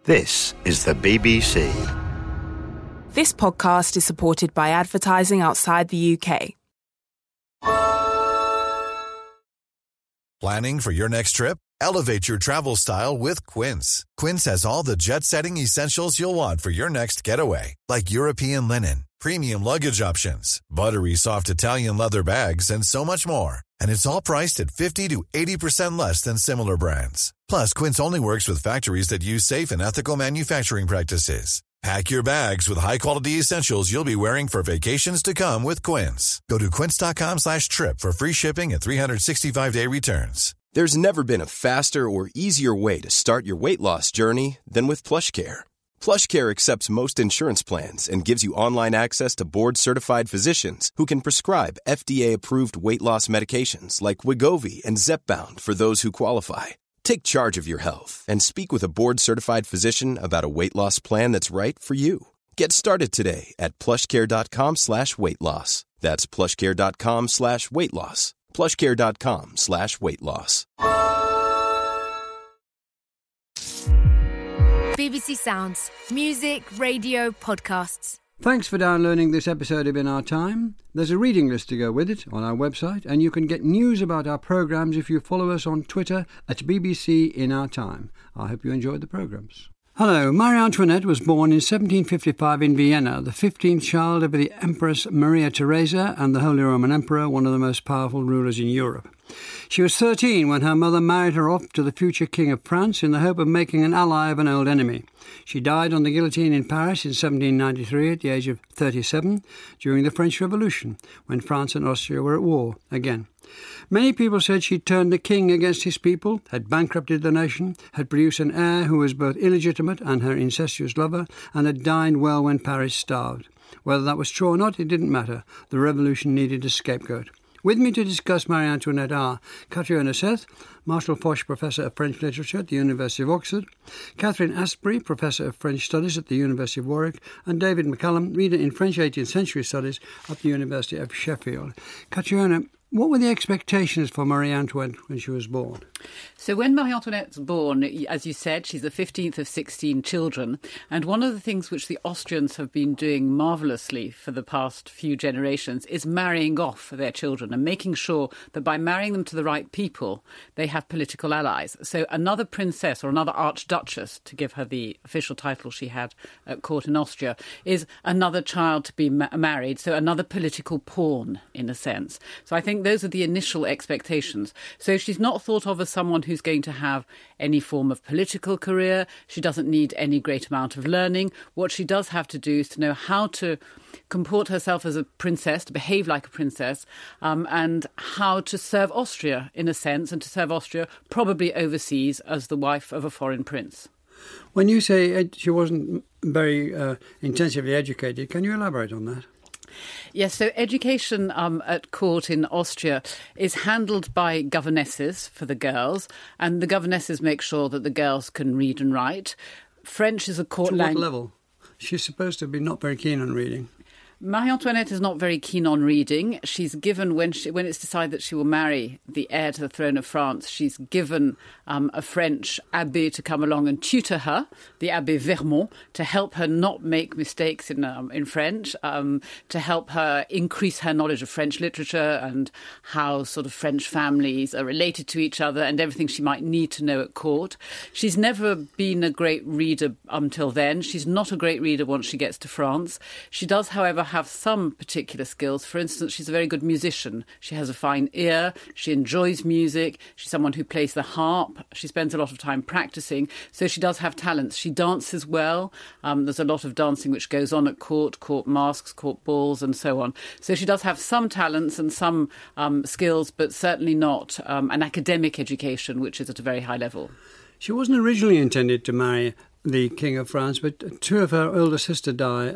This is the BBC. This podcast is supported by advertising outside the UK. Planning for your next trip? Elevate your travel style with Quince. Quince has all the jet-setting essentials you'll want for your next getaway, like European linen, premium luggage options, buttery soft Italian leather bags, and so much more. And it's all priced at 50 to 80% less than similar brands. Plus, Quince only works with factories that use safe and ethical manufacturing practices. Pack your bags with high-quality essentials you'll be wearing for vacations to come with Quince. Go to quince.com/trip for free shipping and 365-day returns. There's never been a faster or easier way to start your weight loss journey than with PlushCare. PlushCare accepts most insurance plans and gives you online access to board-certified physicians who can prescribe FDA-approved weight loss medications like Wegovy and Zepbound for those who qualify. Take charge of your health and speak with a board-certified physician about a weight loss plan that's right for you. Get started today at plushcare.com/weight loss. That's plushcare.com/weight loss. plushcare.com/weight loss. BBC Sounds. Music, radio, podcasts. Thanks for downloading this episode of In Our Time. There's a reading list to go with it on our website, and you can get news about our programmes if you follow us on Twitter at BBC In Our Time. I hope you enjoyed the programmes. Hello, Marie Antoinette was born in 1755 in Vienna, the 15th child of the Empress Maria Theresa and the Holy Roman Emperor, one of the most powerful rulers in Europe. She was 13 when her mother married her off to the future King of France in the hope of making an ally of an old enemy. She died on the guillotine in Paris in 1793 at the age of 37 during the French Revolution, when France and Austria were at war again. Many people said she'd turned the king against his people, had bankrupted the nation, had produced an heir who was both illegitimate and her incestuous lover, and had dined well when Paris starved. Whether that was true or not, it didn't matter. The revolution needed a scapegoat. With me to discuss Marie Antoinette are Catriona Seth, Marshall Foch Professor of French Literature at the University of Oxford, Catherine Asprey, Professor of French Studies at the University of Warwick, and David McCallum, Reader in French 18th Century Studies at the University of Sheffield. Catriona, what were the expectations for Marie Antoinette when she was born? So when Marie Antoinette's born, as you said, she's the 15th of 16 children. And one of the things which the Austrians have been doing marvellously for the past few generations is marrying off their children and making sure that by marrying them to the right people, they have political allies. So another princess or another archduchess, to give her the official title she had at court in Austria, is another child to be married. So another political pawn, in a sense. So I think those are the initial expectations. So she's not thought of as someone who's going to have any form of political career. She doesn't need any great amount of learning. What she does have to do is to know how to comport herself as a princess, to behave like a princess, and how to serve Austria, in a sense, and to serve Austria probably overseas as the wife of a foreign prince. When you say she wasn't very intensively educated, can you elaborate on that? Yes, so education at court in Austria is handled by governesses for the girls, and the governesses make sure that the girls can read and write. French is a court language. To what level? She's supposed to be not very keen on reading. Marie Antoinette is not very keen on reading. She's given, when it's decided that she will marry the heir to the throne of France, she's given a French abbé to come along and tutor her, the Abbé Vermont, to help her not make mistakes in French, to help her increase her knowledge of French literature and how sort of French families are related to each other and everything she might need to know at court. She's never been a great reader until then. She's not a great reader once she gets to France. She does, however, have some particular skills. For instance, she's a very good musician. She has a fine ear. She enjoys music. She's someone who plays the harp. She spends a lot of time practicing. So she does have talents. She dances well. There's a lot of dancing which goes on at court masks, court balls, and so on. So she does have some talents and some skills, but certainly not an academic education, which is at a very high level. She wasn't originally intended to marry the King of France, but two of her older sisters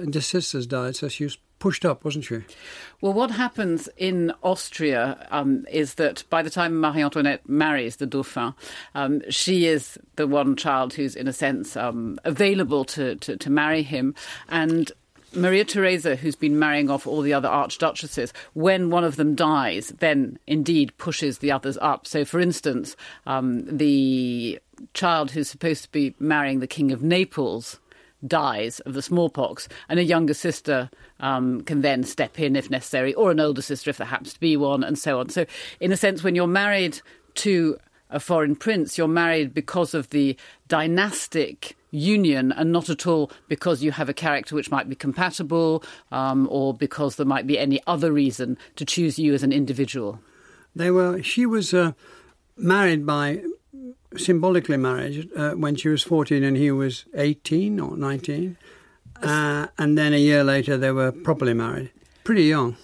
died, so she was pushed up, wasn't she? Well, what happens in Austria is that by the time Marie Antoinette marries the Dauphin, she is the one child who's, in a sense, available to marry him. And Maria Theresa, who's been marrying off all the other archduchesses, when one of them dies, then indeed pushes the others up. So, for instance, the child who's supposed to be marrying the King of Naples dies of the smallpox, and a younger sister can then step in if necessary, or an older sister if there happens to be one, and so on. So, in a sense, when you're married to a foreign prince, you're married because of the dynastic union and not at all because you have a character which might be compatible or because there might be any other reason to choose you as an individual. She was married symbolically married when she was 14 and he was 18 or 19. And then a year later they were properly married. Pretty young.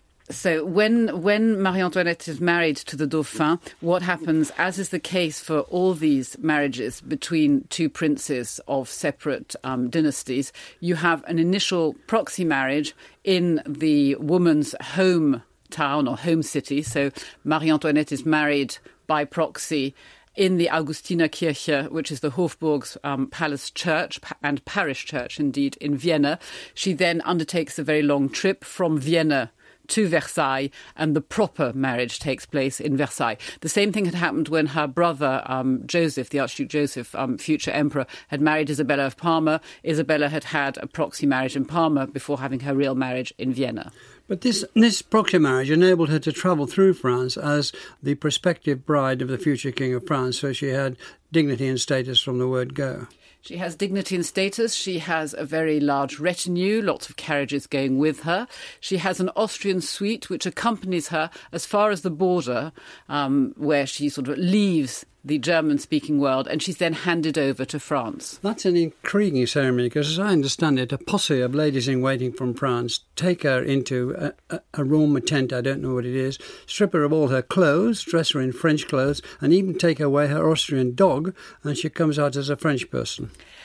So when Marie Antoinette is married to the Dauphin, what happens, as is the case for all these marriages between two princes of separate dynasties, you have an initial proxy marriage in the woman's home town or home city. So Marie Antoinette is married by proxy in the Augustinerkirche, which is the Hofburg's palace church and parish church, indeed, in Vienna. She then undertakes a very long trip from Vienna to Versailles, and the proper marriage takes place in Versailles. The same thing had happened when her brother, Joseph, the Archduke Joseph, future emperor, had married Isabella of Parma. Isabella had had a proxy marriage in Parma before having her real marriage in Vienna. But this proxy marriage enabled her to travel through France as the prospective bride of the future King of France, so she had dignity and status from the word go. She has dignity and status. She has a very large retinue, lots of carriages going with her. She has an Austrian suite which accompanies her as far as the border, where she sort of leaves the German-speaking world, and she's then handed over to France. That's an intriguing ceremony, because as I understand it, a posse of ladies-in-waiting from France take her into a room, a tent, I don't know what it is, strip her of all her clothes, dress her in French clothes, and even take away her Austrian dog, and she comes out as a French person.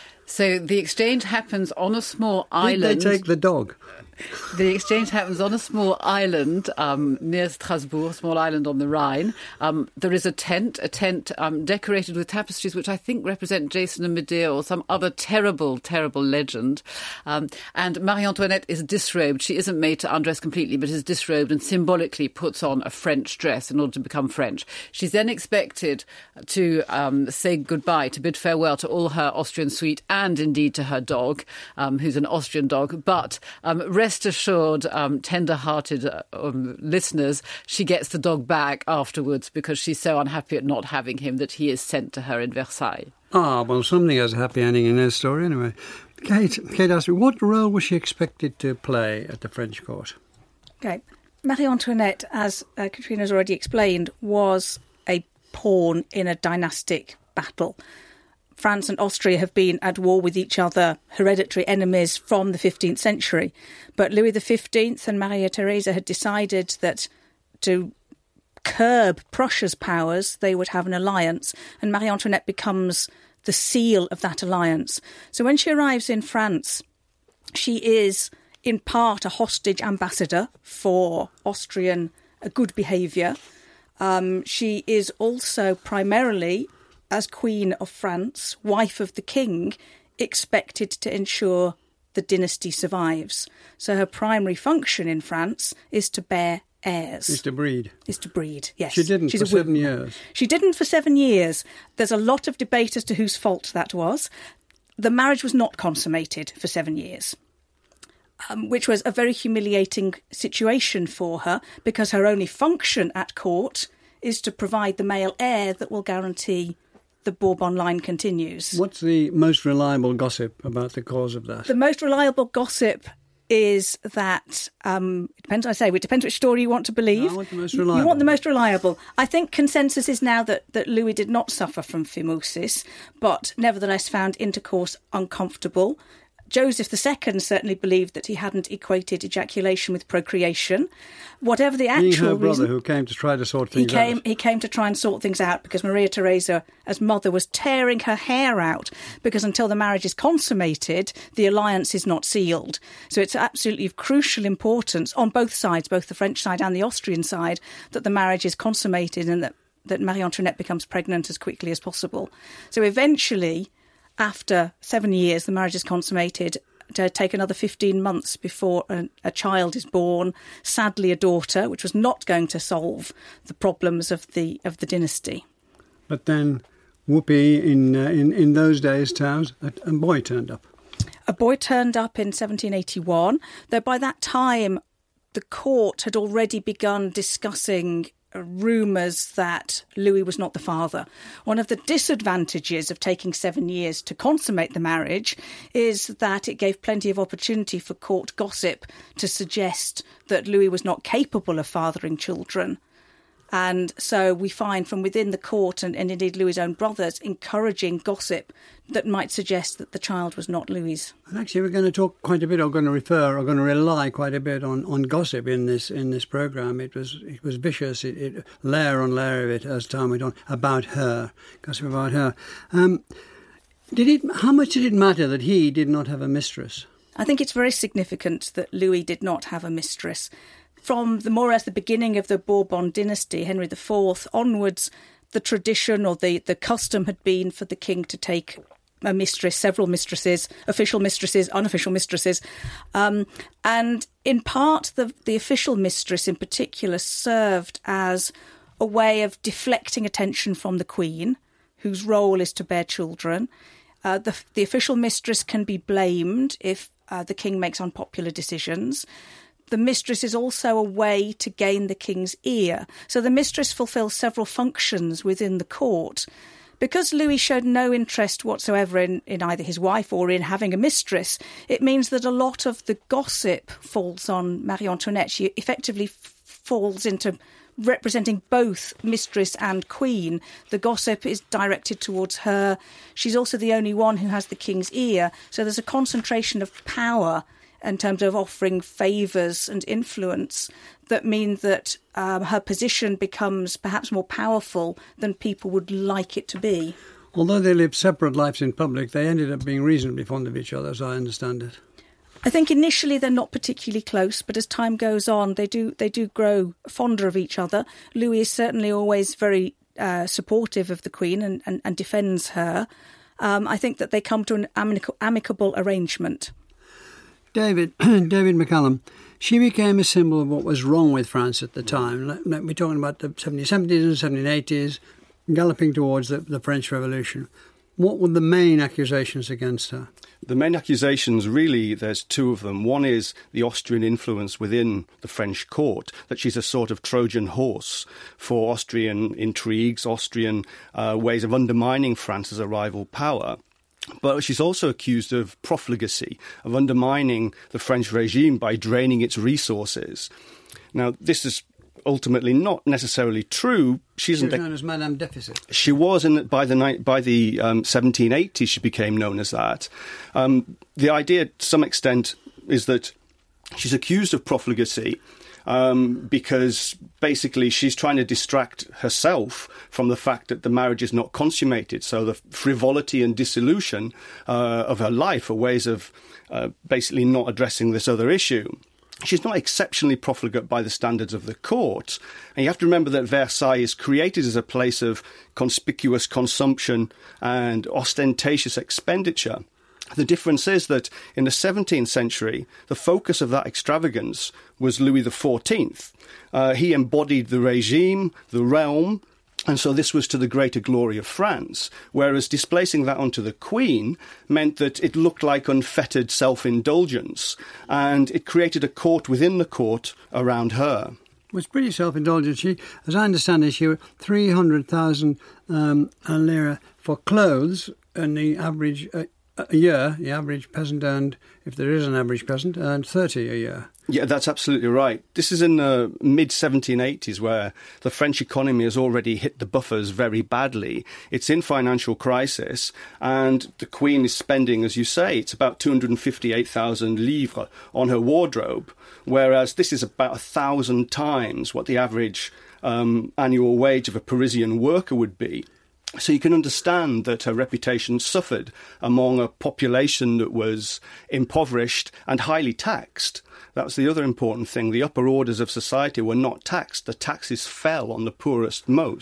So the exchange happens on a small island. Did they take the dog? The exchange happens on a small island near Strasbourg, a small island on the Rhine. There is a tent decorated with tapestries which I think represent Jason and Medea or some other terrible, terrible legend. And Marie Antoinette is disrobed. She isn't made to undress completely, but is disrobed and symbolically puts on a French dress in order to become French. She's then expected to say goodbye, to bid farewell to all her Austrian suite and indeed to her dog, who's an Austrian dog. But rest assured, tender-hearted listeners, she gets the dog back afterwards because she's so unhappy at not having him that he is sent to her in Versailles. Ah, well, something has a happy ending in her story anyway. Kate asked me, what role was she expected to play at the French court? Okay. Marie Antoinette, as Katrina has already explained, was a pawn in a dynastic battle. France and Austria have been at war with each other, hereditary enemies from the 15th century. But Louis XV and Maria Theresa had decided that to curb Prussia's powers, they would have an alliance, and Marie Antoinette becomes the seal of that alliance. So when she arrives in France, she is in part a hostage ambassador for Austrian good behaviour. She is also primarily, as Queen of France, wife of the king, expected to ensure the dynasty survives. So her primary function in France is to bear heirs. Is to breed, yes. She didn't for 7 years. She didn't for 7 years. There's a lot of debate as to whose fault that was. The marriage was not consummated for 7 years, which was a very humiliating situation for her because her only function at court is to provide the male heir that will guarantee the Bourbon line continues. What's the most reliable gossip about the cause of that? The most reliable gossip is that, it depends which story you want to believe. I want the most reliable. You want the most reliable. I think consensus is now that Louis did not suffer from phimosis, but nevertheless found intercourse uncomfortable. Joseph II certainly believed that he hadn't equated ejaculation with procreation. Whatever the actual her brother reason, who came to try to sort things out. He came to try and sort things out because Maria Theresa, as mother, was tearing her hair out because until the marriage is consummated, the alliance is not sealed. So it's absolutely of crucial importance on both sides, both the French side and the Austrian side, that the marriage is consummated and that Marie Antoinette becomes pregnant as quickly as possible. So eventually, after 7 years, the marriage is consummated. to take another 15 months before a child is born, sadly a daughter, which was not going to solve the problems of the dynasty. But then, whoopee, in those days' terms, a boy turned up. A boy turned up in 1781, though by that time the court had already begun discussing rumours that Louis was not the father. One of the disadvantages of taking 7 years to consummate the marriage is that it gave plenty of opportunity for court gossip to suggest that Louis was not capable of fathering children. And so we find from within the court and indeed Louis's own brothers encouraging gossip that might suggest that the child was not Louis's. And actually, we're going to talk quite a bit, or going to rely quite a bit on gossip in this programme. It was vicious, it layer on layer of it as time went on, about her, gossip about her. How much did it matter that he did not have a mistress? I think it's very significant that Louis did not have a mistress. From more or less the beginning of the Bourbon dynasty, Henry IV onwards, the tradition or the custom had been for the king to take a mistress, several mistresses, official mistresses, unofficial mistresses. And in part, the official mistress in particular served as a way of deflecting attention from the queen, whose role is to bear children. The official mistress can be blamed if the king makes unpopular decisions. The mistress is also a way to gain the king's ear. So the mistress fulfills several functions within the court. Because Louis showed no interest whatsoever in either his wife or in having a mistress, it means that a lot of the gossip falls on Marie Antoinette. She effectively falls into representing both mistress and queen. The gossip is directed towards her. She's also the only one who has the king's ear. So there's a concentration of power in terms of offering favours and influence that mean that her position becomes perhaps more powerful than people would like it to be. Although they lived separate lives in public, they ended up being reasonably fond of each other, as I understand it. I think initially they're not particularly close, but as time goes on, they do grow fonder of each other. Louis is certainly always very supportive of the Queen and defends her. I think that they come to an amicable arrangement. David McCallum, she became a symbol of what was wrong with France at the time. We're talking about the 1770s and 1780s, galloping towards the French Revolution. What were the main accusations against her? The main accusations, really, there's two of them. One is the Austrian influence within the French court, that she's a sort of Trojan horse for Austrian intrigues, Austrian ways of undermining France as a rival power. But she's also accused of profligacy, of undermining the French regime by draining its resources. Now, this is ultimately not necessarily true. She was known as Madame Deficit. She was, by the 1780s, she became known as that. The idea, to some extent, is that she's accused of profligacy because basically she's trying to distract herself from the fact that the marriage is not consummated. So the frivolity and dissolution of her life are ways of basically not addressing this other issue. She's not exceptionally profligate by the standards of the court. And you have to remember that Versailles is created as a place of conspicuous consumption and ostentatious expenditure. The difference is that in the 17th century, the focus of that extravagance was Louis XIV. He embodied the regime, the realm, and so this was to the greater glory of France, whereas displacing that onto the Queen meant that it looked like unfettered self-indulgence, and it created a court within the court around her. It was pretty self-indulgent. She, as I understand it, she was 300,000 lira for clothes, and the average a year, the average peasant earned, if there is an average peasant, earned 30 a year. Yeah, that's absolutely right. This is in the mid-1780s where the French economy has already hit the buffers very badly. It's in financial crisis, and the Queen is spending, as you say, it's about 258,000 livres on her wardrobe, whereas this is about 1,000 times what the average annual wage of a Parisian worker would be. So you can understand that her reputation suffered among a population that was impoverished and highly taxed. That's the other important thing. The upper orders of society were not taxed. The taxes fell on the poorest most.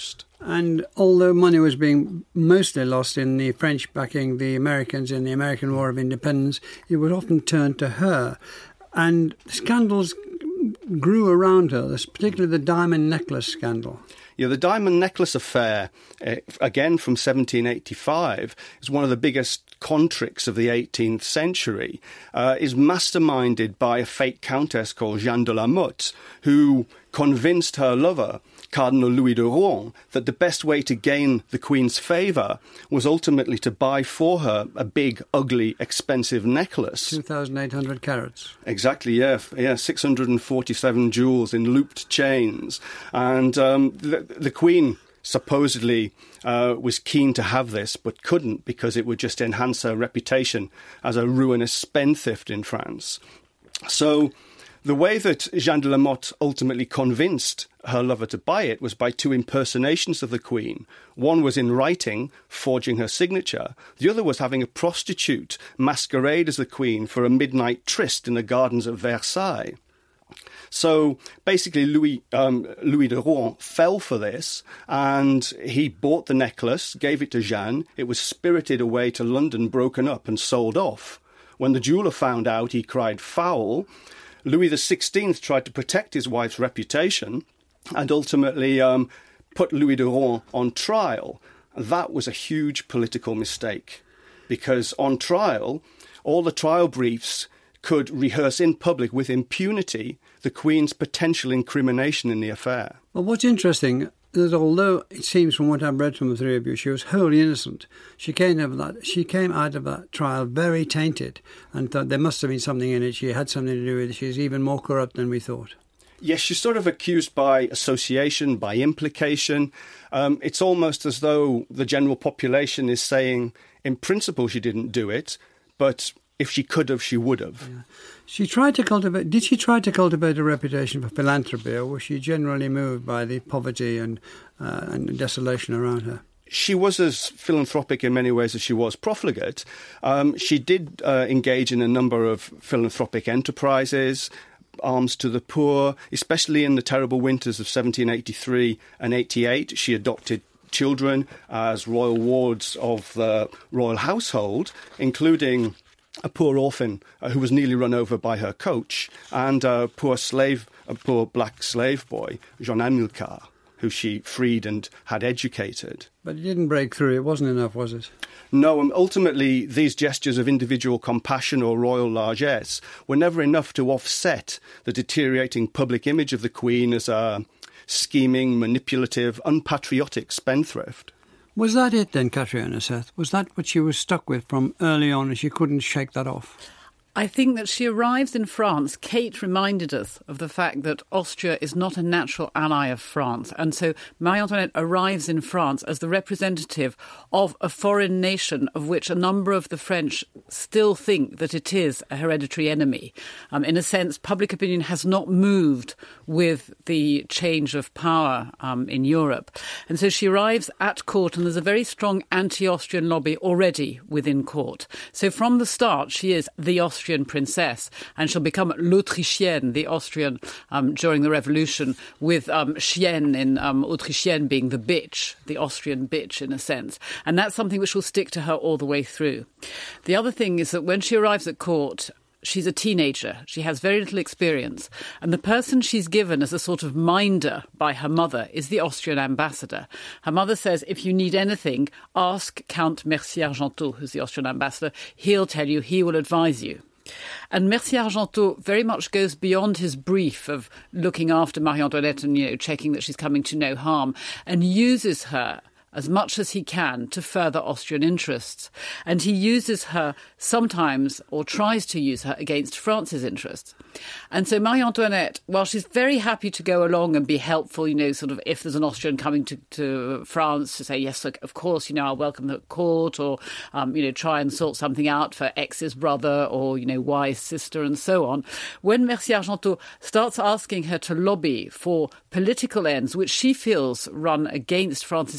And although money was being mostly lost in the French backing the Americans in the American War of Independence, it was often turned to her. And scandals grew around her, particularly the diamond necklace scandal. Yeah, the diamond necklace affair, again from 1785, is one of the biggest contricks of the 18th century, is masterminded by a fake countess called Jeanne de la Motte, who convinced her lover, Cardinal Louis de Rohan, that the best way to gain the Queen's favour was ultimately to buy for her a big, ugly, expensive necklace. 2,800 carats. Exactly, yeah, 647 jewels in looped chains. And the Queen supposedly was keen to have this, but couldn't because it would just enhance her reputation as a ruinous spendthrift in France. So the way that Jeanne de la Motte ultimately convinced her lover to buy it was by two impersonations of the Queen. One was in writing, forging her signature. The other was having a prostitute masquerade as the Queen for a midnight tryst in the gardens of Versailles. So basically Louis de Rohan fell for this, and he bought the necklace, gave it to Jeanne. It was spirited away to London, broken up and sold off. When the jeweller found out, he cried foul. Louis XVI tried to protect his wife's reputation and ultimately put Louis de Rohan on trial. That was a huge political mistake because on trial, all the trial briefs could rehearse in public with impunity the Queen's potential incrimination in the affair. Well, what's interesting is although it seems from what I've read from the three of you, she was wholly innocent, she came out of that trial very tainted and thought there must have been something in it. She had something to do with it. She's even more corrupt than we thought. Yes, she's sort of accused by association, by implication. It's almost as though the general population is saying, in principle, she didn't do it, but if she could have, she would have. Yeah. Did she try to cultivate a reputation for philanthropy, or was she generally moved by the poverty and desolation around her? She was as philanthropic in many ways as she was profligate. She did engage in a number of philanthropic enterprises, alms to the poor, especially in the terrible winters of 1783 and 88. She adopted children as royal wards of the royal household, including a poor orphan who was nearly run over by her coach, and a poor black slave boy, Jean Amilcar, who she freed and had educated. But it didn't break through. It wasn't enough, was it? No, ultimately, these gestures of individual compassion or royal largesse were never enough to offset the deteriorating public image of the Queen as a scheming, manipulative, unpatriotic spendthrift. Was that it then, Catriona Seth? Was that what she was stuck with from early on and she couldn't shake that off? I think that she arrives in France. Kate reminded us of the fact that Austria is not a natural ally of France. And so Marie Antoinette arrives in France as the representative of a foreign nation of which a number of the French still think that it is a hereditary enemy. In a sense, public opinion has not moved with the change of power in Europe. And so she arrives at court, and there's a very strong anti-Austrian lobby already within court. So from the start, she is the Austrian princess, and she'll become l'Autrichienne, the Austrian, during the revolution, with chienne in Autrichienne being the bitch, the Austrian bitch in a sense. And that's something which will stick to her all the way through. The other thing is that when she arrives at court, she's a teenager. She has very little experience. And the person she's given as a sort of minder by her mother is the Austrian ambassador. Her mother says, if you need anything, ask Count Mercier-Argenteau, who's the Austrian ambassador. He'll tell you, he will advise you. And Mercier-Argenteau very much goes beyond his brief of looking after Marie Antoinette and, checking that she's coming to no harm, and uses her as much as he can to further Austrian interests. And he uses her sometimes, or tries to use her, against France's interests. And so Marie Antoinette, while she's very happy to go along and be helpful, sort of if there's an Austrian coming to France, to say, yes, look, of course, I'll welcome the court, or, try and sort something out for X's brother or, Y's sister and so on. When Mercier-Argenteau starts asking her to lobby for political ends, which she feels run against France's interests,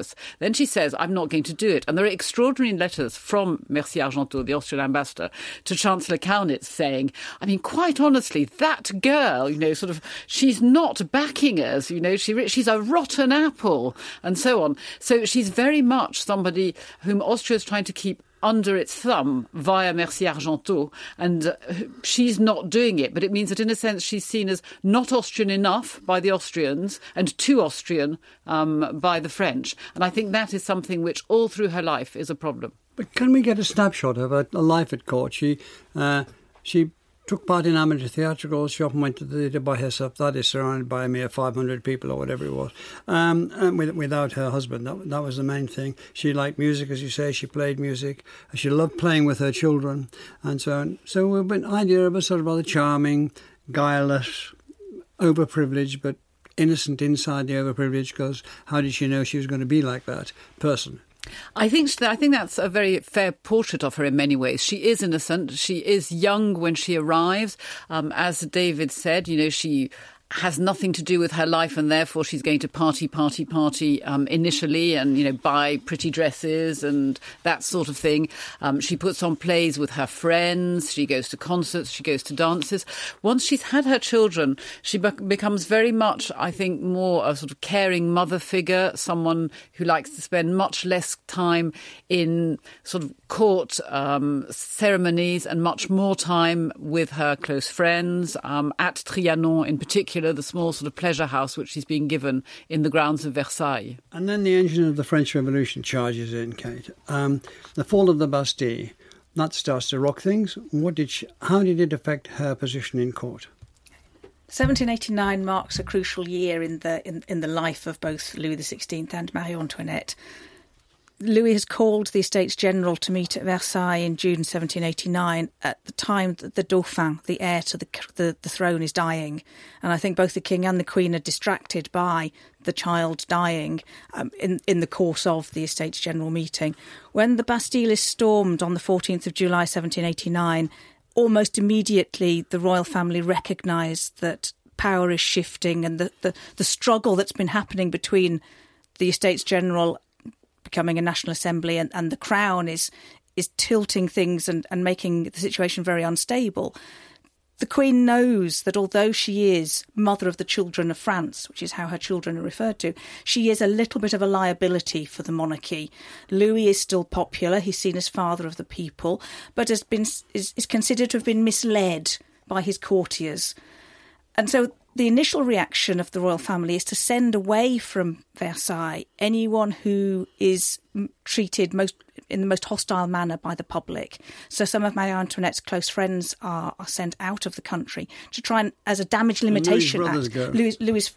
Paris. Then she says, I'm not going to do it. And there are extraordinary letters from Mercier Argenteau, the Austrian ambassador, to Chancellor Kaunitz saying, I mean, quite honestly, that girl, she's not backing us, she's a rotten apple, and so on. So she's very much somebody whom Austria is trying to keep under its thumb via Mercier Argenteau, and she's not doing it. But it means that, in a sense, she's seen as not Austrian enough by the Austrians and too Austrian by the French. And I think that is something which all through her life is a problem. But can we get a snapshot of her life at court? She took part in amateur theatricals. She often went to the theatre by herself. That is surrounded by a mere 500 people or whatever it was. And without her husband, that was the main thing. She liked music, as you say. She played music. She loved playing with her children and so on. So we have an idea of a sort of rather charming, guileless, overprivileged, but innocent inside the overprivileged, because how did she know she was going to be like that person? I think that's a very fair portrait of her in many ways. She is innocent. She is young when she arrives. As David said, she has nothing to do with her life, and therefore she's going to party initially and, buy pretty dresses and that sort of thing. She puts on plays with her friends. She goes to concerts. She goes to dances. Once she's had her children, she becomes very much, I think, more a sort of caring mother figure, someone who likes to spend much less time in sort of court ceremonies and much more time with her close friends, at Trianon in particular, the small sort of pleasure house which she's being given in the grounds of Versailles. And then the engine of the French Revolution charges in, Kate. The fall of the Bastille, that starts to rock things. How did it affect her position in court? 1789 marks a crucial year in the life of both Louis XVI and Marie Antoinette. Louis has called the Estates General to meet at Versailles in June 1789 at the time that the Dauphin, the heir to the throne, is dying. And I think both the King and the Queen are distracted by the child dying in the course of the Estates General meeting. When the Bastille is stormed on the 14th of July 1789, almost immediately the royal family recognised that power is shifting, and the struggle that's been happening between the Estates General becoming a National Assembly and the Crown is tilting things and making the situation very unstable. The Queen knows that although she is mother of the children of France, which is how her children are referred to, she is a little bit of a liability for the monarchy. Louis is still popular. He's seen as father of the people, but is considered to have been misled by his courtiers. And so the initial reaction of the royal family is to send away from Versailles anyone who is treated in the most hostile manner by the public. So some of Marie Antoinette's close friends are sent out of the country to try and, as a damage limitation act. Louis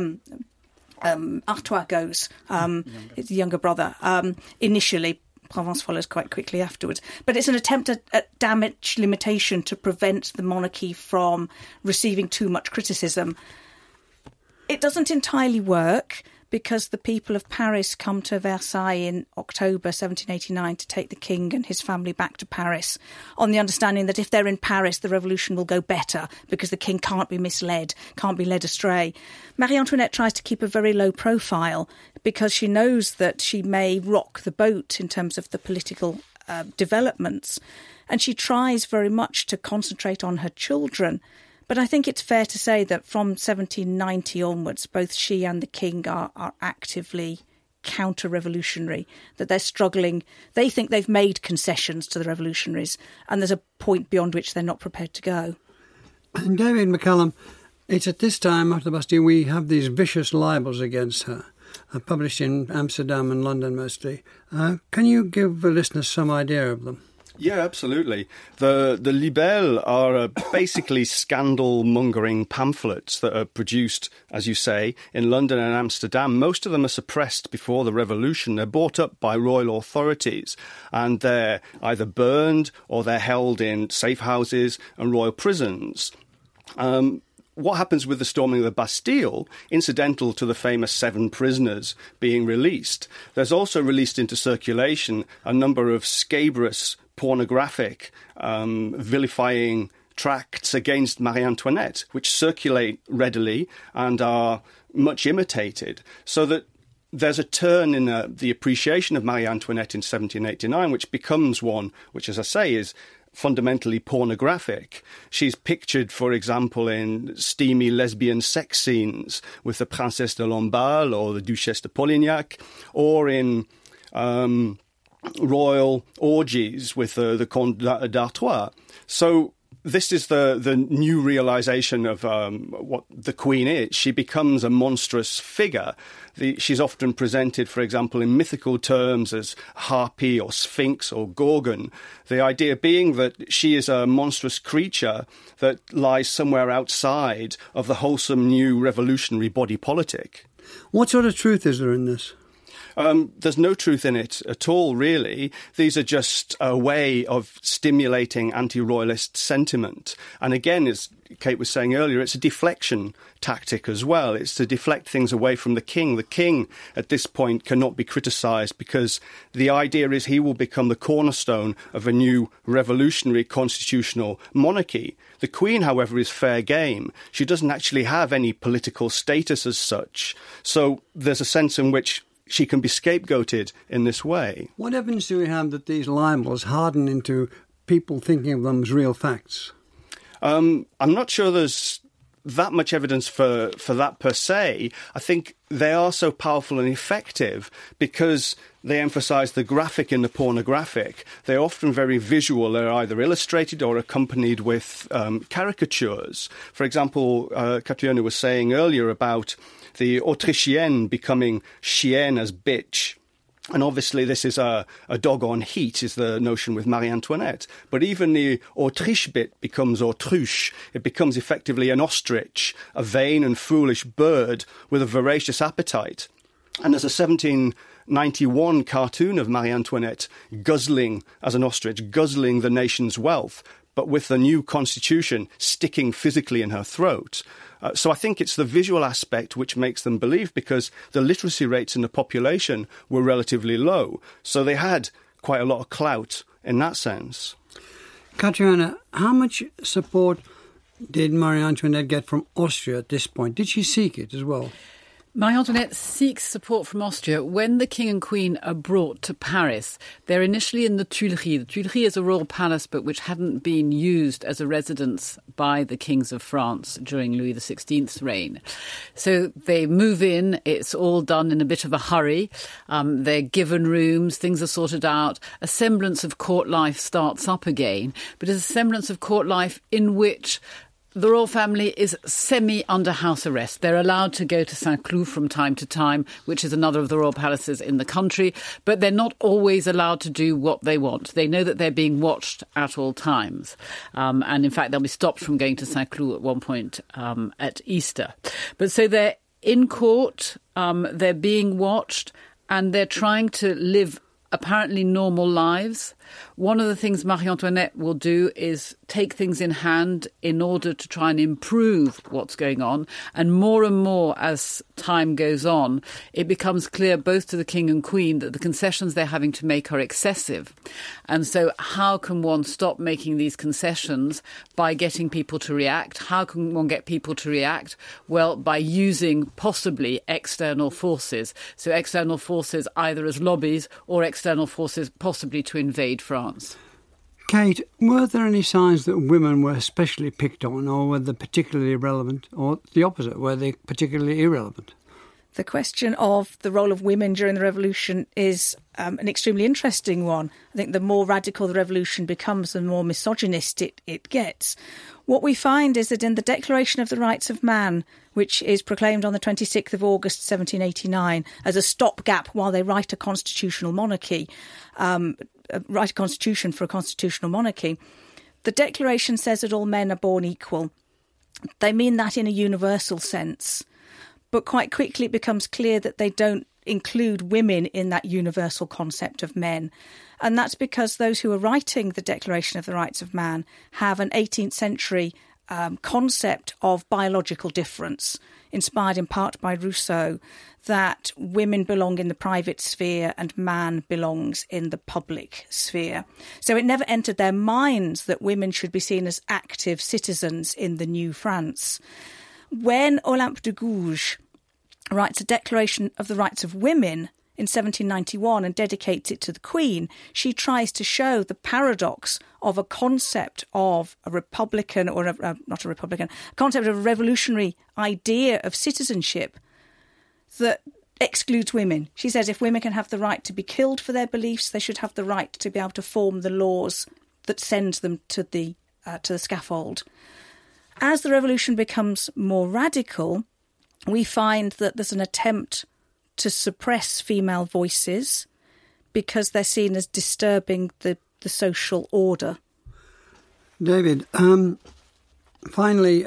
Artois goes, his younger brother, initially. Provence follows quite quickly afterwards. But it's an attempt at damage limitation to prevent the monarchy from receiving too much criticism. It doesn't entirely work, because the people of Paris come to Versailles in October 1789 to take the king and his family back to Paris, on the understanding that if they're in Paris, the revolution will go better because the king can't be misled, can't be led astray. Marie Antoinette tries to keep a very low profile because she knows that she may rock the boat in terms of the political developments, and she tries very much to concentrate on her children. But I think it's fair to say that from 1790 onwards, both she and the king are actively counter-revolutionary, that they're struggling. They think they've made concessions to the revolutionaries, and there's a point beyond which they're not prepared to go. And David McCallum, it's at this time after the Bastille we have these vicious libels against her, published in Amsterdam and London mostly. Can you give the listeners some idea of them? Yeah, absolutely. The libelles are basically scandal-mongering pamphlets that are produced, as you say, in London and Amsterdam. Most of them are suppressed before the revolution. They're bought up by royal authorities, and they're either burned or they're held in safe houses and royal prisons. What happens with the storming of the Bastille, incidental to the famous 7 prisoners being released, there's also released into circulation a number of scabrous, pornographic, vilifying tracts against Marie Antoinette, which circulate readily and are much imitated, so that there's a turn in the appreciation of Marie Antoinette in 1789, which becomes one which, as I say, is fundamentally pornographic. She's pictured, for example, in steamy lesbian sex scenes with the Princesse de Lamballe or the Duchesse de Polignac, or in royal orgies with the Comte d'Artois. So this is the new realization of what the Queen is. She becomes a monstrous figure. She's often presented, for example, in mythical terms as harpy or sphinx or gorgon. The idea being that she is a monstrous creature that lies somewhere outside of the wholesome new revolutionary body politic. What sort of truth is there in this? There's no truth in it at all, really. These are just a way of stimulating anti-royalist sentiment. And again, as Kate was saying earlier, it's a deflection tactic as well. It's to deflect things away from the king. The king, at this point, cannot be criticised because the idea is he will become the cornerstone of a new revolutionary constitutional monarchy. The Queen, however, is fair game. She doesn't actually have any political status as such. So there's a sense in which she can be scapegoated in this way. What evidence do we have that these libels harden into people thinking of them as real facts? I'm not sure there's that much evidence for that per se. I think they are so powerful and effective because they emphasise the graphic in the pornographic. They're often very visual. They're either illustrated or accompanied with caricatures. For example, Catriona was saying earlier about the Autrichienne becoming chienne as bitch. And obviously this is a dog on heat, is the notion with Marie Antoinette. But even the Autriche bit becomes autruche. It becomes effectively an ostrich, a vain and foolish bird with a voracious appetite. And there's a 1791 cartoon of Marie Antoinette guzzling, as an ostrich, guzzling the nation's wealth, but with the new constitution sticking physically in her throat. So I think it's the visual aspect which makes them believe, because the literacy rates in the population were relatively low. So they had quite a lot of clout in that sense. Catriona, how much support did Marie Antoinette get from Austria at this point? Did she seek it as well? Marie Antoinette seeks support from Austria. When the King and Queen are brought to Paris, they're initially in the Tuileries. The Tuileries is a royal palace, but which hadn't been used as a residence by the kings of France during Louis XVI's reign. So they move in. It's all done in a bit of a hurry. They're given rooms. Things are sorted out. A semblance of court life starts up again, but it's a semblance of court life in which the royal family is semi-under house arrest. They're allowed to go to Saint-Cloud from time to time, which is another of the royal palaces in the country, but they're not always allowed to do what they want. They know that they're being watched at all times. And in fact, they'll be stopped from going to Saint-Cloud at one point at Easter. But so they're in court, they're being watched, and they're trying to live apparently normal lives. One of the things Marie Antoinette will do is take things in hand in order to try and improve what's going on. And more as time goes on, it becomes clear both to the King and Queen that the concessions they're having to make are excessive. And so how can one stop making these concessions? By getting people to react. How can one get people to react? Well, by using possibly external forces. So external forces either as lobbies or external forces possibly to invade France. Kate, were there any signs that women were especially picked on, or were they particularly relevant, or the opposite, were they particularly irrelevant? The question of the role of women during the revolution is an extremely interesting one. I think the more radical the revolution becomes, the more misogynist it gets. What we find is that in the Declaration of the Rights of Man, which is proclaimed on the 26th of August 1789 as a stopgap while they write a constitutional monarchy, write a constitution for a constitutional monarchy, the declaration says that all men are born equal. They mean that in a universal sense, but quite quickly it becomes clear that they don't include women in that universal concept of men. And that's because those who are writing the Declaration of the Rights of Man have an 18th century concept of biological difference, inspired in part by Rousseau, that women belong in the private sphere and man belongs in the public sphere. So it never entered their minds that women should be seen as active citizens in the new France. When Olympe de Gouges writes a declaration of the rights of women in 1791 and dedicates it to the Queen, she tries to show the paradox of a concept of a republican, or not a republican, a concept of a revolutionary idea of citizenship that excludes women. She says if women can have the right to be killed for their beliefs, they should have the right to be able to form the laws that sends them to the scaffold. As the revolution becomes more radical, we find that there's an attempt to suppress female voices because they're seen as disturbing the social order. David, finally,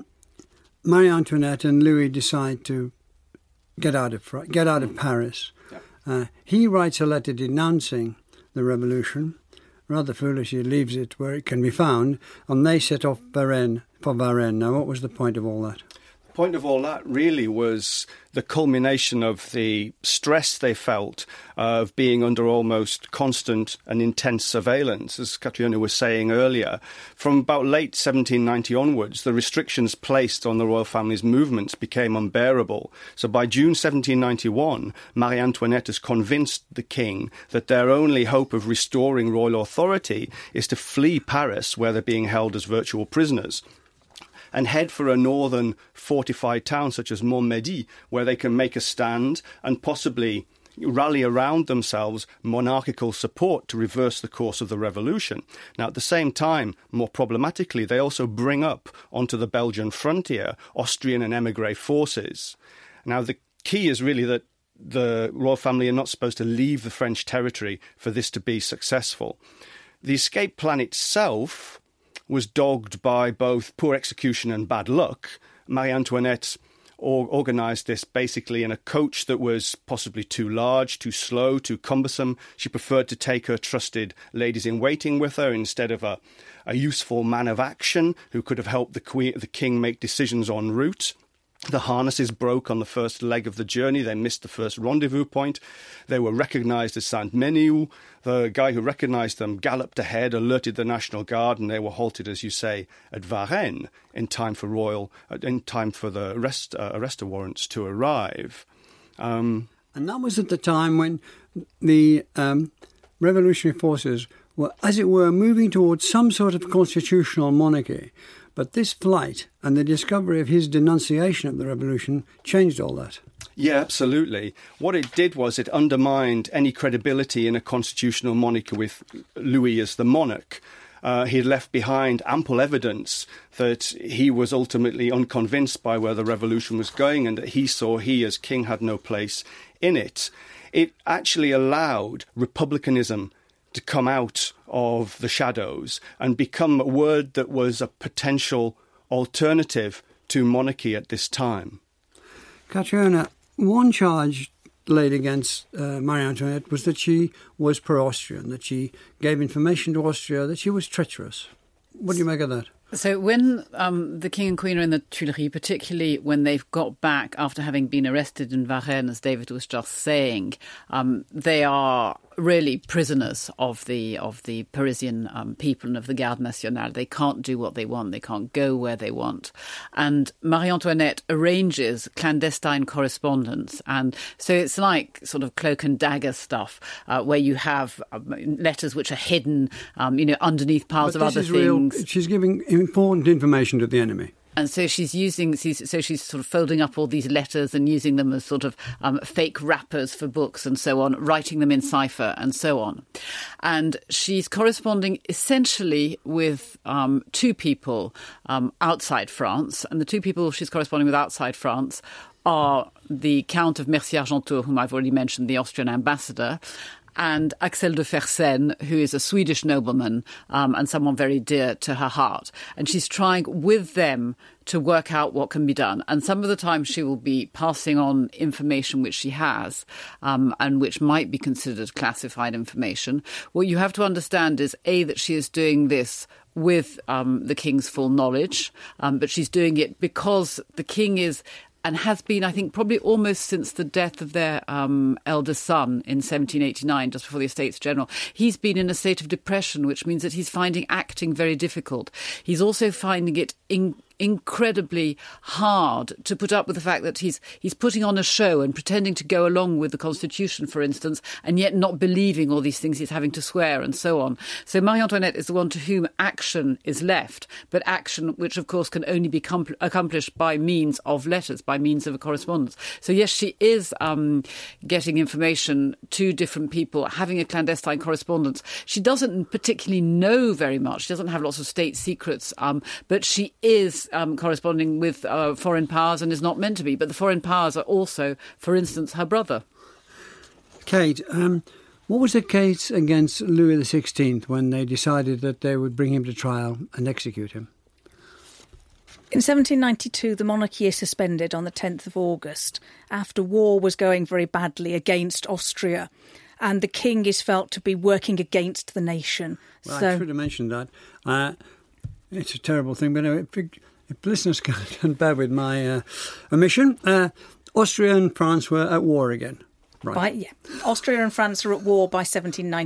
Marie Antoinette and Louis decide to get out of Paris. Yeah. He writes a letter denouncing the revolution. Rather foolishly, leaves it where it can be found, and they set off for Varennes. Now, what was the point of all that? The point of all that really was the culmination of the stress they felt of being under almost constant and intense surveillance, as Catriona was saying earlier. From about late 1790 onwards, the restrictions placed on the royal family's movements became unbearable. So by June 1791, Marie Antoinette has convinced the king that their only hope of restoring royal authority is to flee Paris, where they're being held as virtual prisoners, and head for a northern fortified town such as Montmédy, where they can make a stand and possibly rally around themselves monarchical support to reverse the course of the revolution. Now, at the same time, more problematically, they also bring up onto the Belgian frontier Austrian and émigré forces. Now, the key is really that the royal family are not supposed to leave the French territory for this to be successful. The escape plan itself was dogged by both poor execution and bad luck. Marie Antoinette organised this basically in a coach that was possibly too large, too slow, too cumbersome. She preferred to take her trusted ladies-in-waiting with her instead of a useful man of action who could have helped the king make decisions en route. The harnesses broke on the first leg of the journey. They missed the first rendezvous point. They were recognised as Saint-Meniou. The guy who recognised them galloped ahead, alerted the National Guard, and they were halted, as you say, at Varennes in time for the arrest warrants to arrive. And that was at the time when the revolutionary forces were, as it were, moving towards some sort of constitutional monarchy. But this flight and the discovery of his denunciation of the revolution changed all that. Yeah, absolutely. What it did was it undermined any credibility in a constitutional monarchy with Louis as the monarch. He had left behind ample evidence that he was ultimately unconvinced by where the revolution was going and that he as king had no place in it. It actually allowed republicanism to come out of the shadows and become a word that was a potential alternative to monarchy at this time. Catriona, one charge laid against Marie Antoinette was that she was pro-Austrian, that she gave information to Austria, that she was treacherous. What do you make of that? So when the King and Queen are in the Tuileries, particularly when they've got back after having been arrested in Varennes, as David was just saying, they are really prisoners of the Parisian people and of the Garde Nationale. They can't do what they want. They can't go where they want. And Marie Antoinette arranges clandestine correspondence. And so it's like sort of cloak and dagger stuff, where you have letters which are hidden, underneath piles of other things. She's giving important information to the enemy. And so she's sort of folding up all these letters and using them as sort of fake wrappers for books and so on, writing them in cipher and so on. And she's corresponding essentially with two people outside France. And the two people she's corresponding with outside France are the Count of Mercier-Argentour, whom I've already mentioned, the Austrian ambassador, and Axel de Fersen, who is a Swedish nobleman and someone very dear to her heart. And she's trying with them to work out what can be done. And some of the time she will be passing on information which she has and which might be considered classified information. What you have to understand is, A, that she is doing this with the king's full knowledge, but she's doing it because the king is and has been, I think, probably almost since the death of their eldest son in 1789, just before the Estates General. He's been in a state of depression, which means that he's finding acting very difficult. He's also finding it incredibly hard to put up with the fact that he's putting on a show and pretending to go along with the Constitution, for instance, and yet not believing all these things he's having to swear and so on. So Marie Antoinette is the one to whom action is left, but action which, of course, can only be accomplished by means of letters, by means of a correspondence. So yes, she is getting information to different people, having a clandestine correspondence. She doesn't particularly know very much. She doesn't have lots of state secrets, but she is corresponding with foreign powers and is not meant to be. But the foreign powers are also, for instance, her brother. Kate, what was the case against Louis XVI when they decided that they would bring him to trial and execute him? In 1792, the monarchy is suspended on the 10th of August after war was going very badly against Austria, and the king is felt to be working against the nation. Well, I should have mentioned that. It's a terrible thing, but if listeners can bear with my omission, Austria and France were at war again. Right. Austria and France are at war by April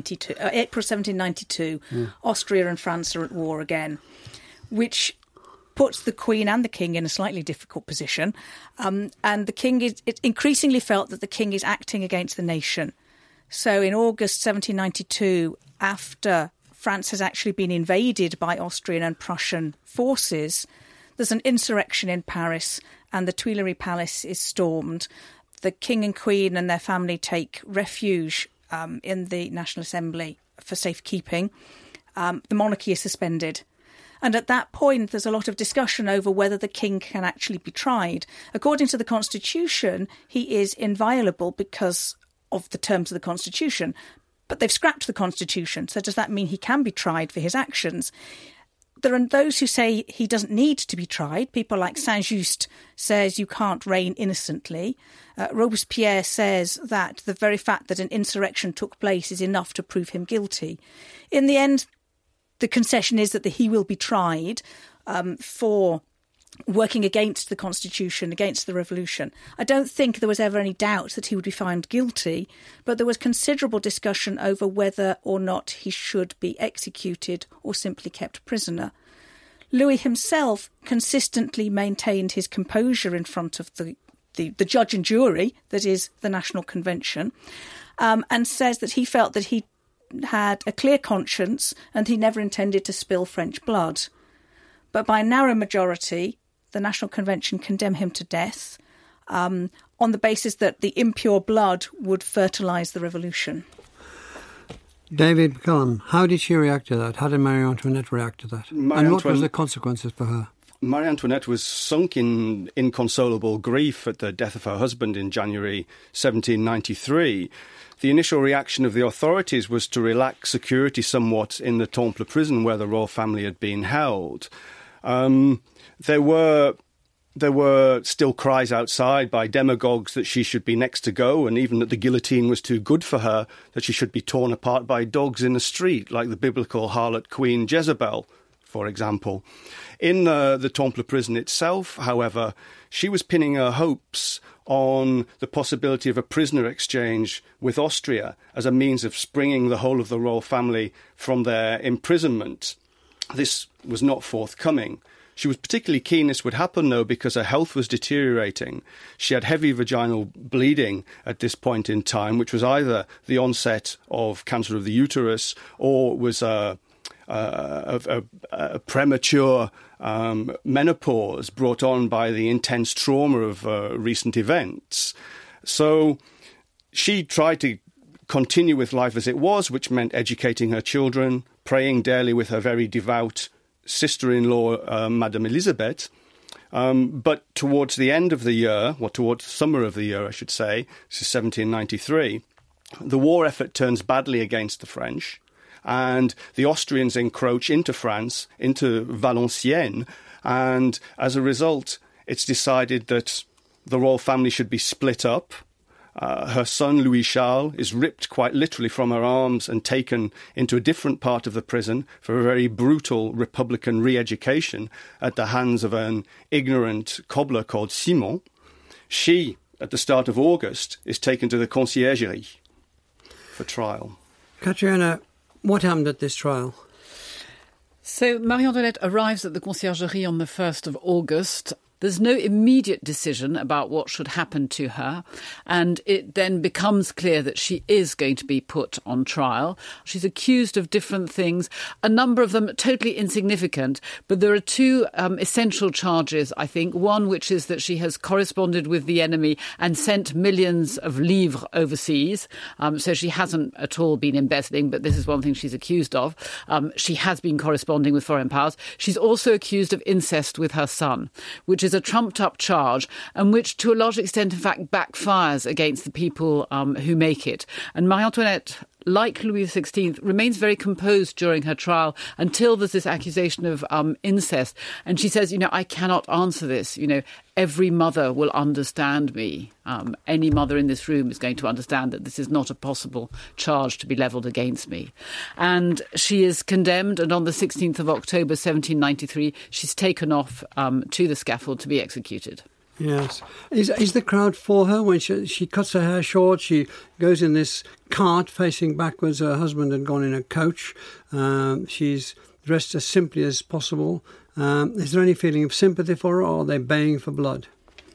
1792. Yeah. Austria and France are at war again, which puts the Queen and the King in a slightly difficult position. And the King it's increasingly felt that the King is acting against the nation. So in August 1792, after France has actually been invaded by Austrian and Prussian forces, there's an insurrection in Paris and the Tuileries Palace is stormed. The King and Queen and their family take refuge in the National Assembly for safekeeping. The monarchy is suspended. And at that point, there's a lot of discussion over whether the king can actually be tried. According to the Constitution, he is inviolable because of the terms of the Constitution. But they've scrapped the Constitution. So does that mean he can be tried for his actions? There are those who say he doesn't need to be tried. People like Saint-Just says you can't reign innocently. Robespierre says that the very fact that an insurrection took place is enough to prove him guilty. In the end, the concession is that he will be tried for working against the Constitution, against the revolution. I don't think there was ever any doubt that he would be found guilty, but there was considerable discussion over whether or not he should be executed or simply kept prisoner. Louis himself consistently maintained his composure in front of the judge and jury, that is, the National Convention, and says that he felt that he had a clear conscience and he never intended to spill French blood. But by a narrow majority, the National Convention condemned him to death on the basis that the impure blood would fertilise the revolution. David McCullum, how did she react to that? How did Marie Antoinette react to that? And what was the consequences for her? Marie Antoinette was sunk in inconsolable grief at the death of her husband in January 1793. The initial reaction of the authorities was to relax security somewhat in the Temple prison where the royal family had been held. There were still cries outside by demagogues that she should be next to go, and even that the guillotine was too good for her, that she should be torn apart by dogs in the street, like the biblical harlot Queen Jezebel, for example. In the Temple prison itself, however, she was pinning her hopes on the possibility of a prisoner exchange with Austria as a means of springing the whole of the royal family from their imprisonment. This was not forthcoming. She was particularly keen this would happen, though, because her health was deteriorating. She had heavy vaginal bleeding at this point in time, which was either the onset of cancer of the uterus or was a premature menopause brought on by the intense trauma of recent events. So she tried to continue with life as it was, which meant educating her children, praying daily with her very devout sister-in-law, Madame Elisabeth. But towards the end of the year, or towards the summer of the year, I should say, this is 1793, the war effort turns badly against the French, and the Austrians encroach into France, into Valenciennes, and as a result, it's decided that the royal family should be split up. Her son, Louis Charles, is ripped quite literally from her arms and taken into a different part of the prison for a very brutal Republican re-education at the hands of an ignorant cobbler called Simon. She, at the start of August, is taken to the Conciergerie for trial. Catriona, what happened at this trial? So Marie Antoinette arrives at the Conciergerie on the 1st of August. There's no immediate decision about what should happen to her, and it then becomes clear that she is going to be put on trial. She's accused of different things, a number of them totally insignificant, but there are two essential charges, I think. One, which is that she has corresponded with the enemy and sent millions of livres overseas, so she hasn't at all been embezzling, but this is one thing she's accused of. She has been corresponding with foreign powers. She's also accused of incest with her son, which is a trumped-up charge and which, to a large extent, in fact, backfires against the people who make it. And Marie Antoinette, like Louis XVI, remains very composed during her trial until there's this accusation of incest. And she says, I cannot answer this. Every mother will understand me. Any mother in this room is going to understand that this is not a possible charge to be levelled against me. And she is condemned, and on the 16th of October 1793, she's taken off to the scaffold to be executed. Yes. Is the crowd for her when she cuts her hair short? She goes in this cart facing backwards. Her husband had gone in a coach. She's dressed as simply as possible. Is there any feeling of sympathy for her, or are they baying for blood?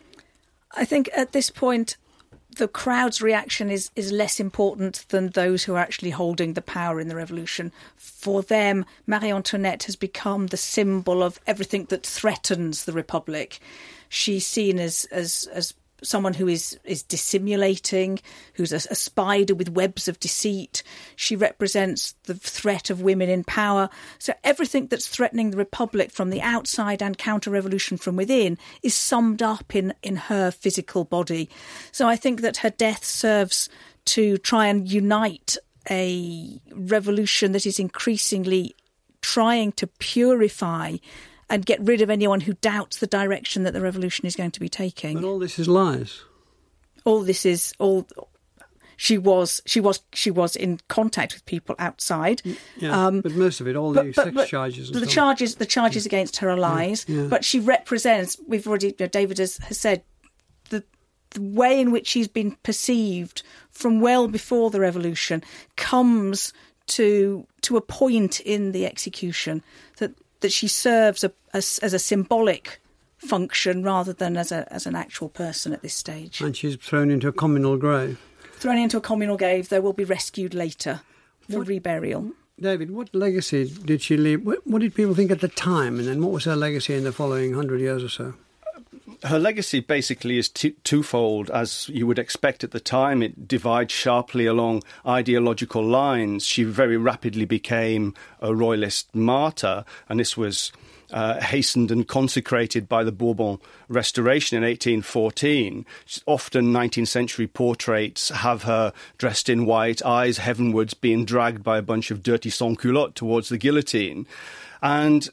I think at this point, the crowd's reaction is less important than those who are actually holding the power in the revolution. For them, Marie Antoinette has become the symbol of everything that threatens the Republic. She's seen as someone who is dissimulating, who's a spider with webs of deceit. She represents the threat of women in power. So everything that's threatening the Republic from the outside and counter-revolution from within is summed up in her physical body. So I think that her death serves to try and unite a revolution that is increasingly trying to purify and get rid of anyone who doubts the direction that the revolution is going to be taking. But all this is lies. She was in contact with people outside. Yeah, but most of it, the sex charges. The charges against her are lies. Yeah. But she represents. We've already, David has said, the way in which she's been perceived from well before the revolution comes to a point in the execution that she serves as a symbolic function rather than as an actual person at this stage. And she's thrown into a communal grave. Thrown into a communal grave, though will be rescued later for reburial. David, what legacy did she leave? What did people think at the time, and then what was her legacy in the following 100 years or so? Her legacy basically is twofold, as you would expect at the time. It divides sharply along ideological lines. She very rapidly became a royalist martyr, and this was hastened and consecrated by the Bourbon Restoration in 1814. Often 19th century portraits have her dressed in white, eyes heavenwards, being dragged by a bunch of dirty sans-culottes towards the guillotine. And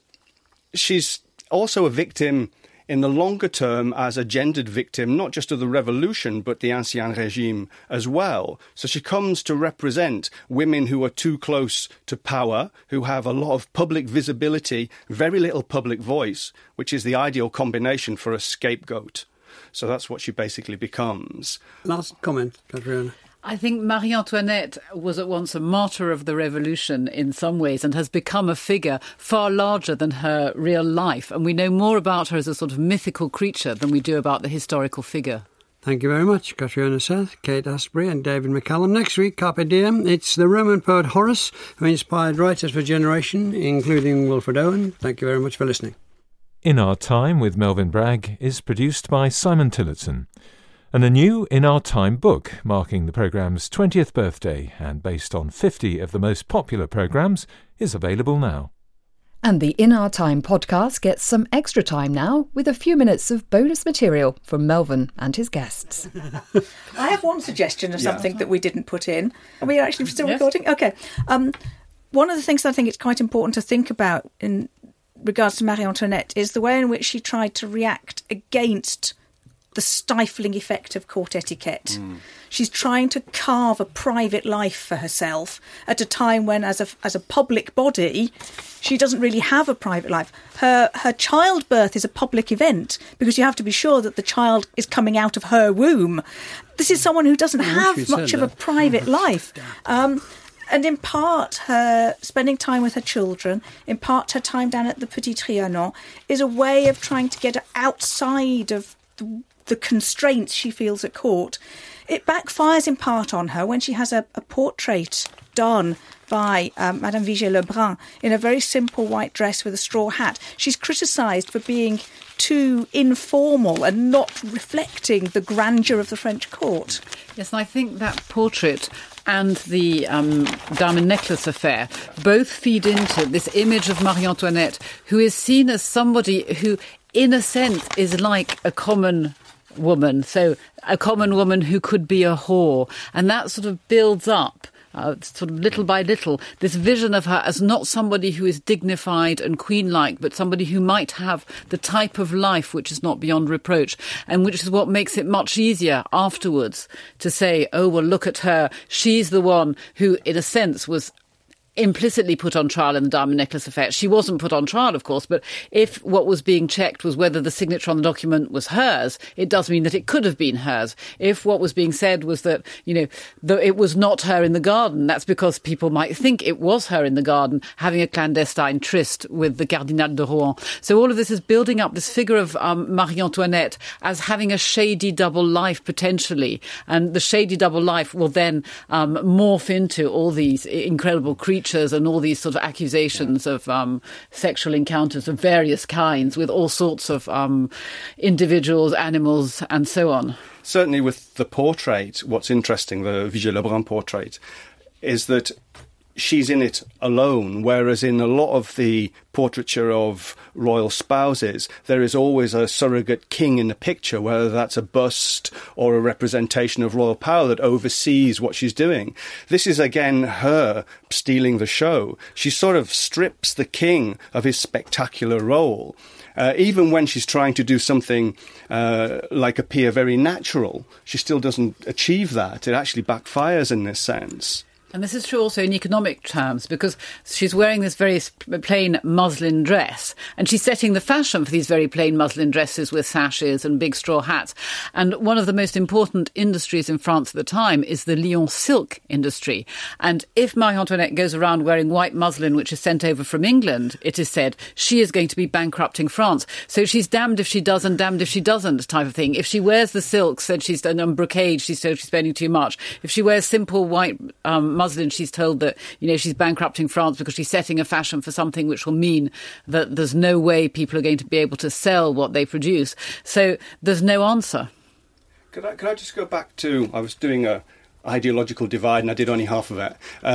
she's also a victim in the longer term as a gendered victim, not just of the revolution, but the Ancien Régime as well. So she comes to represent women who are too close to power, who have a lot of public visibility, very little public voice, which is the ideal combination for a scapegoat. So that's what she basically becomes. Last comment, Catriona. I think Marie Antoinette was at once a martyr of the revolution in some ways and has become a figure far larger than her real life. And we know more about her as a sort of mythical creature than we do about the historical figure. Thank you very much, Catriona Seth, Kate Asprey and David McCallum. Next week, Carpe Diem, it's the Roman poet Horace, who inspired writers for a generation, including Wilfred Owen. Thank you very much for listening. In Our Time with Melvyn Bragg is produced by Simon Tillotson. And a new In Our Time book, marking the programme's 20th birthday and based on 50 of the most popular programmes, is available now. And the In Our Time podcast gets some extra time now with a few minutes of bonus material from Melvyn and his guests. I have one suggestion of something that we didn't put in. Are we actually still recording? Okay. One of the things I think it's quite important to think about in regards to Marie Antoinette is the way in which she tried to react against the stifling effect of court etiquette. She's trying to carve a private life for herself at a time when, as a public body, she doesn't really have a private life. Her childbirth is a public event because you have to be sure that the child is coming out of her womb. This is someone who doesn't have much of a private life. And in part, her spending time with her children, in part her time down at the Petit Trianon, is a way of trying to get her outside of the constraints she feels at court. It backfires in part on her when she has a portrait done by Madame Vigée-Lebrun in a very simple white dress with a straw hat. She's criticised for being too informal and not reflecting the grandeur of the French court. Yes, and I think that portrait and the diamond necklace affair both feed into this image of Marie Antoinette, who is seen as somebody who, in a sense, is like a common woman. So a common woman who could be a whore. And that sort of builds up, sort of little by little, this vision of her as not somebody who is dignified and queen-like, but somebody who might have the type of life which is not beyond reproach, and which is what makes it much easier afterwards to say, oh, well, look at her. She's the one who, in a sense, was implicitly put on trial in the diamond necklace affair. She wasn't put on trial, of course, but if what was being checked was whether the signature on the document was hers, it does mean that it could have been hers. If what was being said was that, it was not her in the garden, that's because people might think it was her in the garden having a clandestine tryst with the Cardinal de Rohan. So all of this is building up this figure of Marie Antoinette as having a shady double life potentially, and the shady double life will then morph into all these incredible creatures and all these sort of accusations of sexual encounters of various kinds with all sorts of individuals, animals, and so on. Certainly with the portrait, what's interesting, the Vigée-Lebrun portrait, is that she's in it alone, whereas in a lot of the portraiture of royal spouses, there is always a surrogate king in the picture, whether that's a bust or a representation of royal power that oversees what she's doing. This is, again, her stealing the show. She sort of strips the king of his spectacular role. Even when she's trying to do something like appear very natural, she still doesn't achieve that. It actually backfires in this sense. And this is true also in economic terms, because she's wearing this very plain muslin dress, and she's setting the fashion for these very plain muslin dresses with sashes and big straw hats. And one of the most important industries in France at the time is the Lyon silk industry. And if Marie Antoinette goes around wearing white muslin, which is sent over from England, it is said, she is going to be bankrupting France. So she's damned if she does and damned if she doesn't type of thing. If she wears the silk, said she's done brocade, she's told she's spending too much. If she wears simple white muslin, she's told that, she's bankrupting France because she's setting a fashion for something which will mean that there's no way people are going to be able to sell what they produce. So there's no answer. Could I just go back to, I was doing a ideological divide and I did only half of it.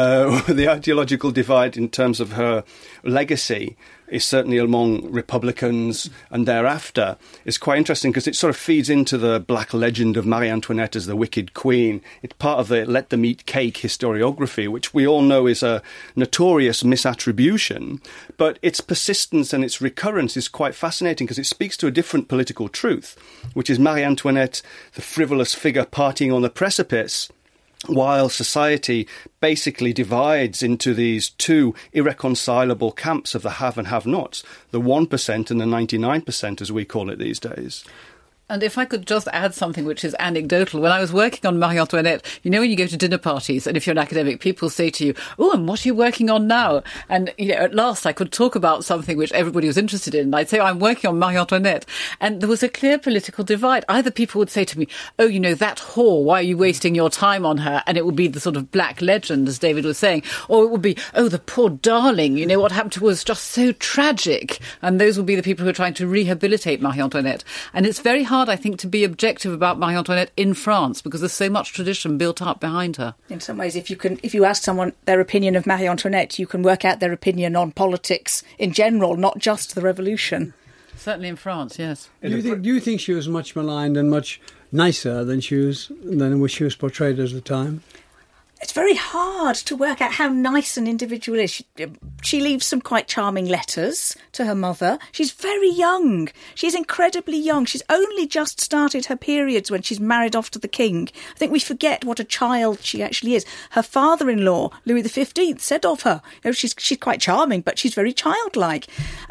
The ideological divide in terms of her legacy is certainly among Republicans and thereafter is quite interesting because it sort of feeds into the black legend of Marie Antoinette as the wicked queen. It's part of the let them eat cake historiography, which we all know is a notorious misattribution, but its persistence and its recurrence is quite fascinating because it speaks to a different political truth, which is Marie Antoinette, the frivolous figure partying on the precipice, while society basically divides into these two irreconcilable camps of the have and have-nots, the 1% and the 99%, as we call it these days. And if I could just add something which is anecdotal. When I was working on Marie Antoinette, when you go to dinner parties and if you're an academic, people say to you, oh, and what are you working on now? And, at last I could talk about something which everybody was interested in. And I'd say, I'm working on Marie Antoinette. And there was a clear political divide. Either people would say to me, oh, that whore, why are you wasting your time on her? And it would be the sort of black legend, as David was saying. Or it would be, oh, the poor darling, what happened to her was just so tragic. And those would be the people who are trying to rehabilitate Marie Antoinette. And it's very hard, I think, to be objective about Marie Antoinette in France because there's so much tradition built up behind her. In some ways, if you ask someone their opinion of Marie Antoinette, you can work out their opinion on politics in general, not just the revolution. Certainly in France, yes. Do you think she was much maligned and much nicer than she was portrayed as the time? It's very hard to work out how nice an individual is. She leaves some quite charming letters to her mother. She's very young. She's incredibly young. She's only just started her periods when she's married off to the king. I think we forget what a child she actually is. Her father-in-law, Louis XV, said of her, she's quite charming, but she's very childlike.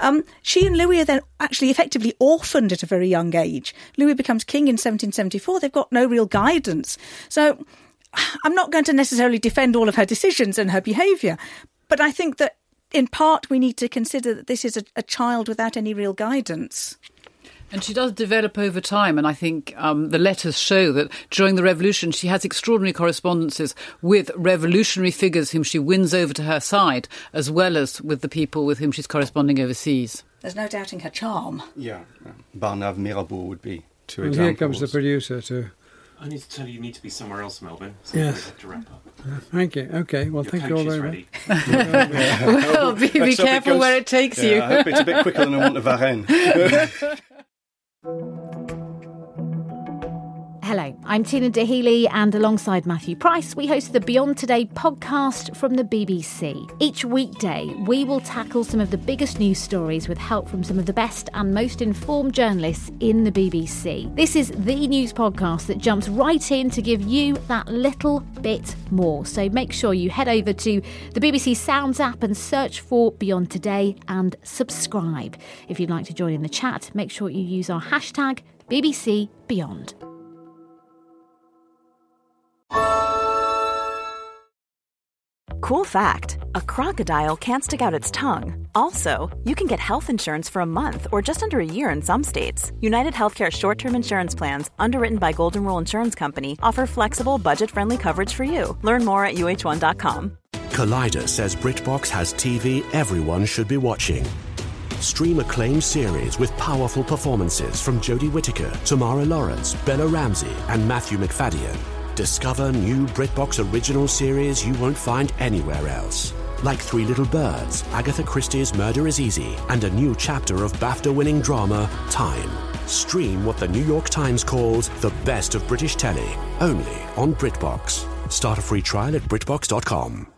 She and Louis are then actually effectively orphaned at a very young age. Louis becomes king in 1774. They've got no real guidance. So I'm not going to necessarily defend all of her decisions and her behaviour, but I think that in part we need to consider that this is a child without any real guidance. And she does develop over time, and I think the letters show that during the revolution she has extraordinary correspondences with revolutionary figures whom she wins over to her side, as well as with the people with whom she's corresponding overseas. There's no doubting her charm. Yeah, Barnave, Mirabeau would be two and examples. Here comes the producer too. I need to tell you need to be somewhere else, Melvin. So Yes. we have to wrap up. Thank you. Okay, well, thank you all very much. Well, be careful where it takes you. I hope it's a bit quicker than I want to Varennes. Hello, I'm Tina Dahealy, and alongside Matthew Price, we host the Beyond Today podcast from the BBC. Each weekday, we will tackle some of the biggest news stories with help from some of the best and most informed journalists in the BBC. This is the news podcast that jumps right in to give you that little bit more. So make sure you head over to the BBC Sounds app and search for Beyond Today and subscribe. If you'd like to join in the chat, make sure you use our hashtag BBC Beyond. Cool fact, a crocodile can't stick out its tongue. Also, you can get health insurance for a month or just under a year in some states. United Healthcare short-term insurance plans, underwritten by Golden Rule Insurance Company, offer flexible, budget-friendly coverage for you. Learn more at uh1.com. Collider says BritBox has TV everyone should be watching. Stream acclaimed series with powerful performances from Jodie Whittaker, Tamara Lawrence, Bella Ramsey and Matthew McFadden. Discover new BritBox original series you won't find anywhere else. Like Three Little Birds, Agatha Christie's Murder is Easy, and a new chapter of BAFTA-winning drama, Time. Stream what the New York Times calls the best of British telly, only on BritBox. Start a free trial at BritBox.com.